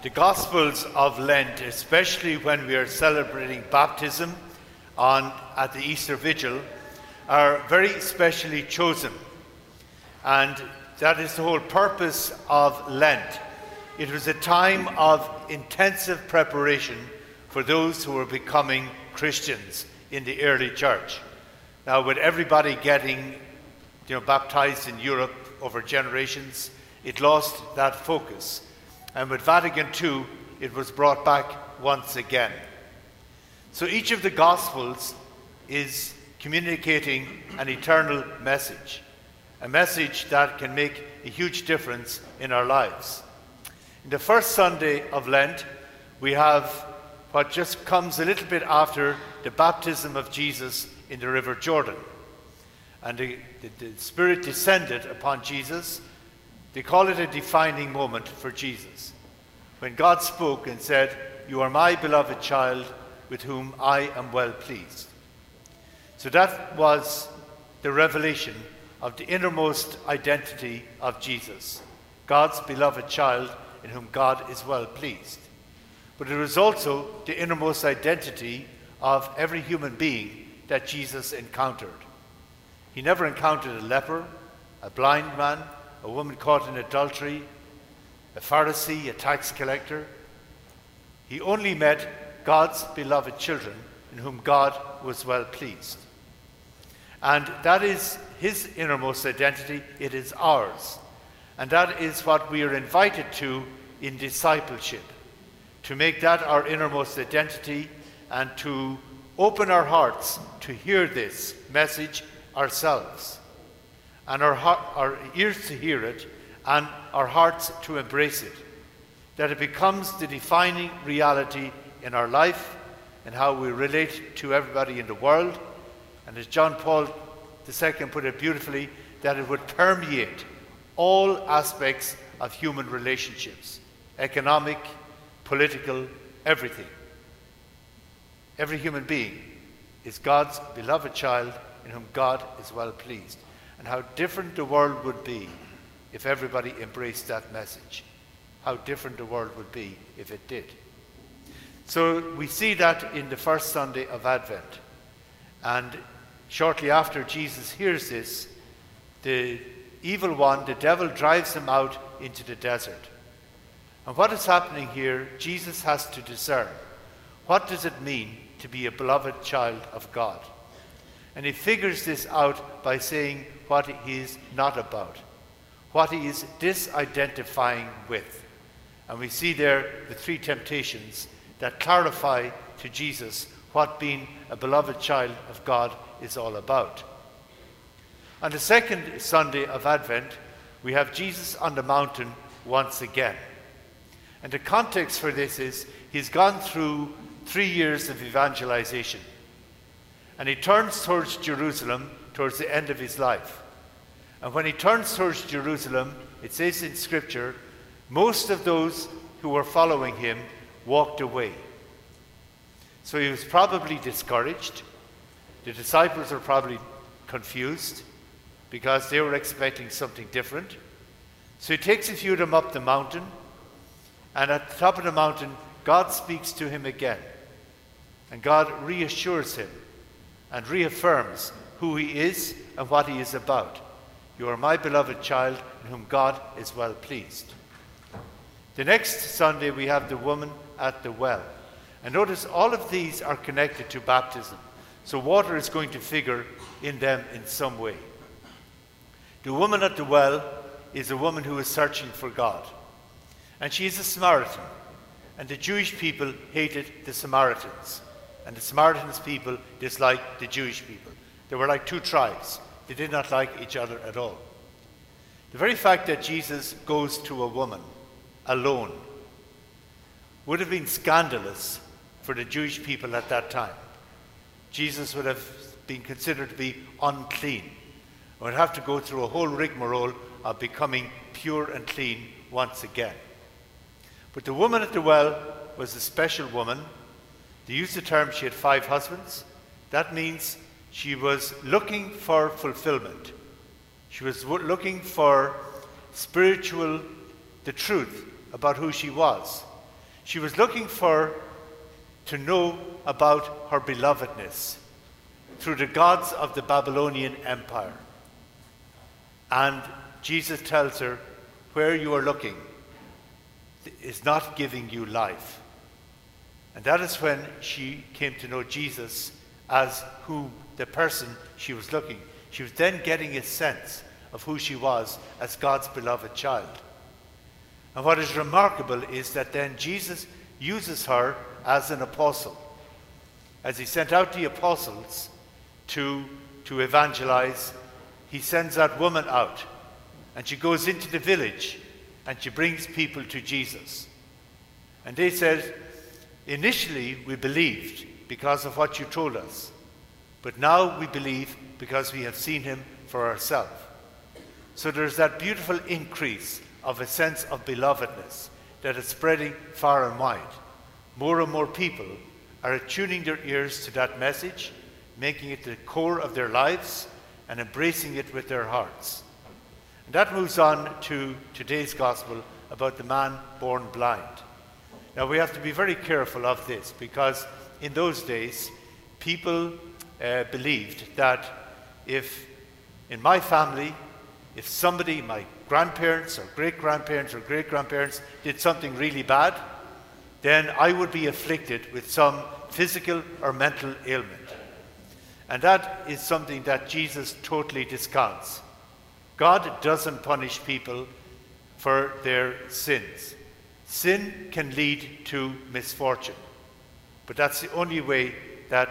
The Gospels of Lent, especially when we are celebrating baptism at the Easter Vigil, are very specially chosen. And that is the whole purpose of Lent. It was a time of intensive preparation for those who were becoming Christians in the early church. Now, with everybody getting baptized in Europe over generations, it lost that focus. And with Vatican II, it was brought back once again. So each of the Gospels is communicating an eternal message, a message that can make a huge difference in our lives. In the first Sunday of Lent, we have what just comes a little bit after the baptism of Jesus in the River Jordan. And the Spirit descended upon Jesus. They call it a defining moment for Jesus, when God spoke and said, "You are my beloved child, with whom I am well pleased." So that was the revelation of the innermost identity of Jesus, God's beloved child in whom God is well pleased. But it was also the innermost identity of every human being that Jesus encountered. He never encountered a leper, a blind man, a woman caught in adultery, a Pharisee, a tax collector. He only met God's beloved children in whom God was well pleased. And that is his innermost identity. It is ours. And that is what we are invited to in discipleship, to make that our innermost identity and to open our hearts to hear this message ourselves, and our ears to hear it, and our hearts to embrace it, that it becomes the defining reality in our life and how we relate to everybody in the world. And as John Paul II put it beautifully, that it would permeate all aspects of human relationships, economic, political, everything. Every human being is God's beloved child in whom God is well pleased. And how different the world would be if everybody embraced that message. How different the world would be if it did. So we see that in the first Sunday of Advent. And shortly after Jesus hears this, the evil one, the devil, drives him out into the desert. And what is happening here, Jesus has to discern. What does it mean to be a beloved child of God? And he figures this out by saying what he is not about, what he is disidentifying with. And we see there the three temptations that clarify to Jesus what being a beloved child of God is all about. On the second Sunday of Advent, we have Jesus on the mountain once again. And the context for this is he's gone through 3 years of evangelization. And he turns towards Jerusalem towards the end of his life. And when he turns towards Jerusalem, it says in Scripture, most of those who were following him walked away. So he was probably discouraged. The disciples were probably confused because they were expecting something different. So he takes a few of them up the mountain, and at the top of the mountain, God speaks to him again. And God reassures him and reaffirms who he is and what he is about. You are my beloved child in whom God is well pleased. The next Sunday we have the woman at the well. And notice all of these are connected to baptism. So water is going to figure in them in some way. The woman at the well is a woman who is searching for God. And she is a Samaritan. And the Jewish people hated the Samaritans. And the Samaritans people disliked the Jewish people. They were like two tribes. They did not like each other at all. The very fact that Jesus goes to a woman alone would have been scandalous for the Jewish people at that time. Jesus would have been considered to be unclean. He would have to go through a whole rigmarole of becoming pure and clean once again. But the woman at the well was a special woman. They used the term she had 5 husbands. That means she was looking for fulfillment. She was looking for the truth about who she was. She was looking to know about her belovedness through the gods of the Babylonian Empire. And Jesus tells her, where you are looking is not giving you life. And that is when she came to know Jesus as the person she was looking. She was then getting a sense of who she was as God's beloved child. And what is remarkable is that then Jesus uses her as an apostle. As he sent out the apostles to evangelize, he sends that woman out. And she goes into the village and she brings people to Jesus. And they said, initially we believed because of what you told us. But now we believe because we have seen him for ourselves. So there's that beautiful increase of a sense of belovedness that is spreading far and wide. More and more people are attuning their ears to that message, making it the core of their lives and embracing it with their hearts. And that moves on to today's gospel about the man born blind. Now we have to be very careful of this, because in those days people believed that if in my family, if somebody, my grandparents or great-grandparents did something really bad, then I would be afflicted with some physical or mental ailment. And that is something that Jesus totally discounts. God doesn't punish people for their sins. Sin can lead to misfortune, but that's the only way that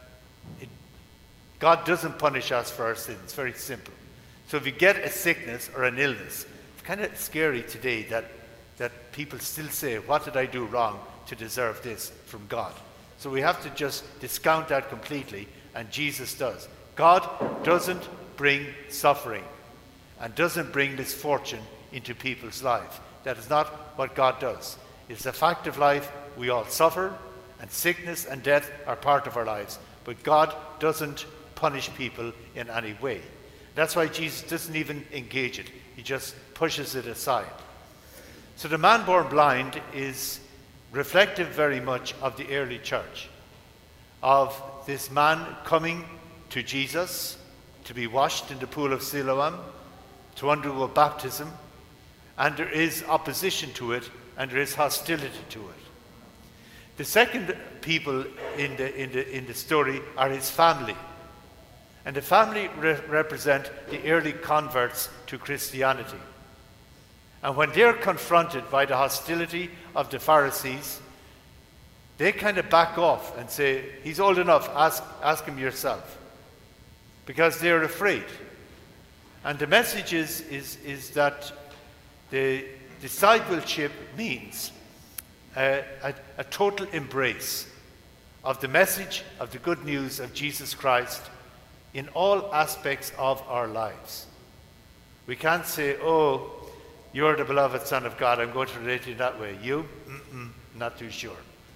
God doesn't punish us for our sins. It's very simple. So if you get a sickness or an illness, it's kind of scary today that people still say, what did I do wrong to deserve this from God? So we have to just discount that completely, and Jesus does. God doesn't bring suffering and doesn't bring misfortune into people's lives. That is not what God does. It's a fact of life. We all suffer, and sickness and death are part of our lives. But God doesn't punish people in any way. That's why Jesus doesn't even engage it. He just pushes it aside. So the man born blind is reflective very much of the early church, of this man coming to Jesus to be washed in the pool of Siloam, to undergo baptism, and there is opposition to it, and there is hostility to it. The second people in the story are his family. And the family represent the early converts to Christianity. And when they're confronted by the hostility of the Pharisees, they kind of back off and say, he's old enough, ask him yourself. Because they're afraid. And the message is that the discipleship means a total embrace of the message of the good news of Jesus Christ in all aspects of our lives. We can't say, oh, you're the beloved Son of God, I'm going to relate to you that way. You? Not too sure.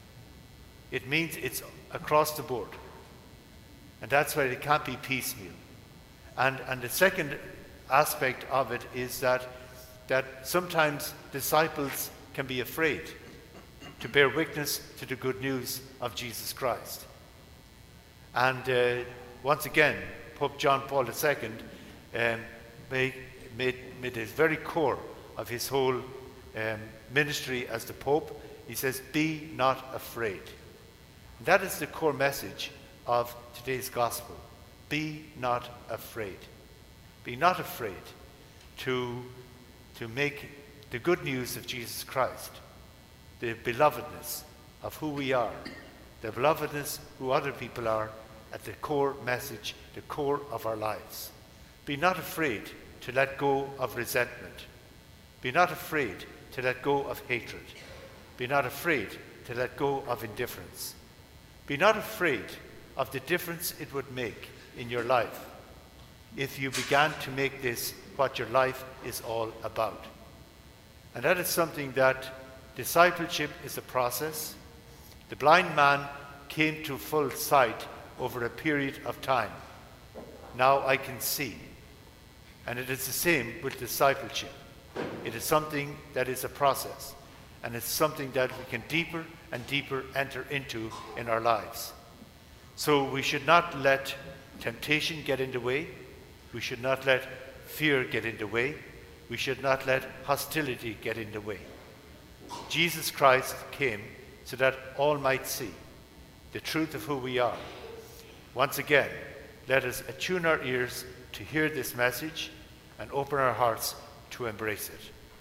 It means it's across the board. And that's why it can't be piecemeal. And the second aspect of it is that sometimes disciples can be afraid to bear witness to the good news of Jesus Christ. And once again, Pope John Paul II made this very core of his whole ministry as the Pope. He says, be not afraid. And that is the core message of today's gospel. Be not afraid. Be not afraid to make the good news of Jesus Christ, the belovedness of who we are, the belovedness who other people are, at the core message, the core of our lives. Be not afraid to let go of resentment. Be not afraid to let go of hatred. Be not afraid to let go of indifference. Be not afraid of the difference it would make in your life if you began to make this what your life is all about. And that is something that discipleship is a process. The blind man came to full sight over a period of time. Now I can see. And it is the same with discipleship. It is something that is a process. and it's something that we can deeper and deeper enter into in our lives. So we should not let temptation get in the way. We should not let fear get in the way. We should not let hostility get in the way. Jesus Christ came so that all might see the truth of who we are. Once again, let us attune our ears to hear this message and open our hearts to embrace it.